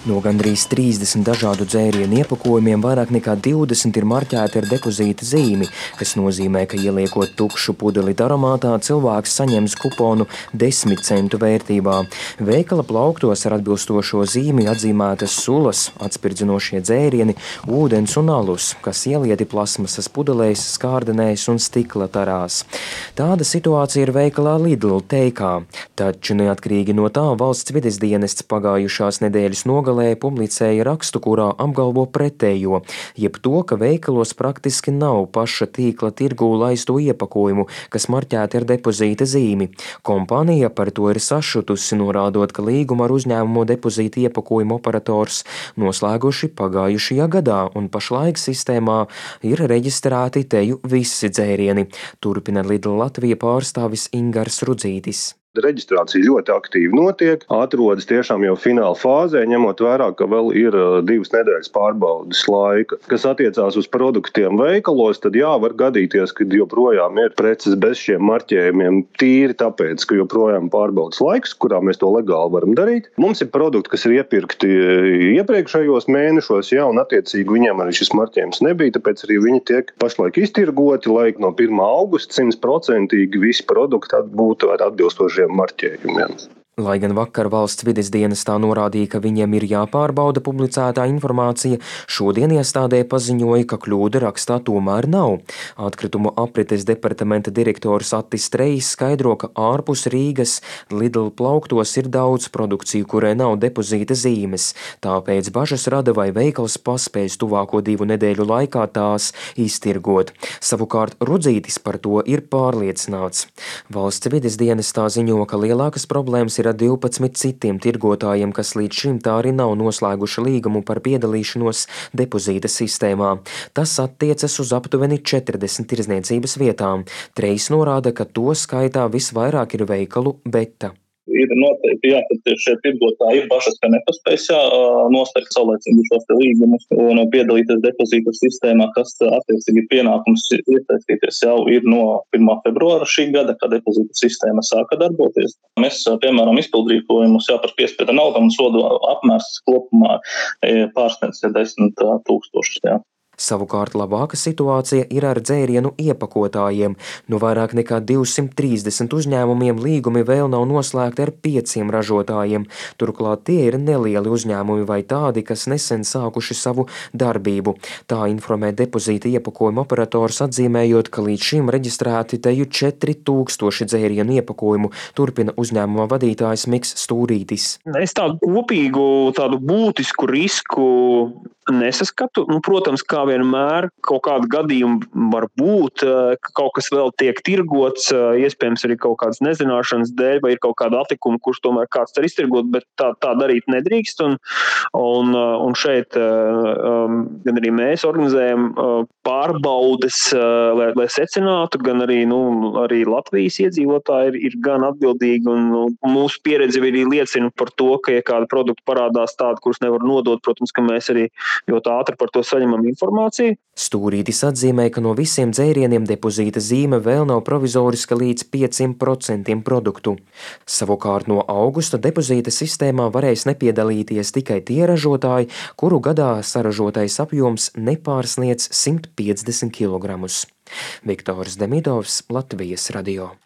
No gandrīz 30 dažādu dzērienu iepakojumiem vairāk nekā 20 ir marķēti ar depozīta zīmi, kas nozīmē, ka ieliekot tukšu pudeli taromātā, cilvēks saņems kuponu 10 centu vērtībā. Veikala plauktos ar atbilstošo zīmi atzīmētas sulas, atspirdzinošie dzērieni, ūdens un alus, kas ielieti plasmasas pudelēs, skārdenēs un stikla tarās. Tāda situācija ir veikalā Lidl teikā, taču neatkarīgi no tā valsts vides dienests pagājušās nedēļas nogalē publicēja rakstu, kurā apgalvo pretējo, jeb to, ka veikalos praktiski nav paša tīkla tirgū laisto iepakojumu, kas marķēti ar depozīta zīmi. Kompānija par to ir sašutusi, norādot, ka līgumu ar uzņēmumu depozīta iepakojumu operators noslēguši pagājušajā gadā, un pašlaik sistēmā ir reģistrēti teju visi dzērieni. Turpina Lidl Latvija pārstāvis Ingars Rudzītis. Reģistrācija ļoti aktīvi notiek, atrodas tiešām jau fināla fāzē, ņemot vērā, ka vēl ir 2 nedēļas pārbaudes laika. Kas attiecās uz produktiem veikalos, tad var gadīties, ka joprojām ir preces bez šiem marķējumiem tīri tāpēc, ka joprojām pārbaudes laiks, kurā mēs to legāli varam darīt. Mums ir produkti, kas ir iepirkti iepriekšējos mēnešos, un attiecīgi viņiem arī šis marķējums nebija, tāpēc arī viņi tiek pašlaik iztirgoti, lai no 1. augusta 100% visi produkti būtu ar atbilstošiem marķējumiem. Lai gan vakar valsts vides dienestā norādīja, ka viņiem ir jāpārbauda publicētā informācija, šodien iestādē paziņoja, ka kļūda rakstā tomēr nav. Atkritumu aprites departamenta direktors Attis Trejs skaidro, ka ārpus Rīgas Lidl plauktos ir daudz produkciju, kurai nav depozīta zīmes, tāpēc bažas rada, vai veikals paspēs tuvāko 2 nedēļu laikā tās iztirgot. Savukārt Rudzītis par to ir pārliecināts. Valsts vides dienestā ziņo, ka lielākas problēmas ir ar 12 citiem tirgotājiem, kas līdz šim tā arī nav noslēguši līgumu par piedalīšanos depozīta sistēmā. Tas attiecas uz aptuveni 40 tirdzniecības vietām. Trejs norāda, ka to skaitā visvairāk ir veikalu Beta. Ir noteikti, ka šie tirgotāji ir bažas, ka nepaspēs noslēgt saulēcīgi šos līgumus un piedalīties depozīta sistēmā, kas attiecīgi pienākums iesaistīties jau ir no 1. februāra šī gada, kad depozīta sistēma sāka darboties. Mēs, piemēram, izpildrīkojumus par piespiedu naudām sodu apmērs kopumā pārsniedz 10 000. Savukārt labāka situācija ir ar dzērienu iepakotājiem. No vairāk nekā 230 uzņēmumiem līgumi vēl nav noslēgti ar 5 ražotājiem. Turklāt tie ir nelieli uzņēmumi vai tādi, kas nesen sākuši savu darbību. Tā informē depozīta iepakojuma operators, atzīmējot, ka līdz šim reģistrēti teju 4000 dzērienu iepakojumu, turpina uzņēmuma vadītājs Miks Stūrītis. Es tādu kopīgu, tādu būtisku risku nesaskatu. Protams, kā vienmēr, kaut kādi gadījumi var būt, ka kaut kas vēl tiek tirgots, iespējams arī kaut kādas nezināšanas dēļ, vai ir kaut kāda atlikuma, kurš tomēr kāds var iztirgot, bet tā darīt nedrīkst. Un šeit gan arī mēs organizējam pārbaudes, lai secinātu, gan arī, arī Latvijas iedzīvotāji ir gan atbildīgi, un mūsu pieredze arī liecina par to, ka, ja kāda produkta parādās tāda, kurus nevar nodot, protams, ka mēs arī ļoti ātri par to saņemam informāciju. Stūrītis atzīmē, ka no visiem dzērieniem depozīta zīme vēl nav provizoriska līdz 5% produktu. Savukārt no augusta depozīta sistēmā varēs nepiedalīties tikai tie ražotāji, kuru gadā saražotais apjoms nepārsniedz 150 kg. Viktors Demidovs, Latvijas radio.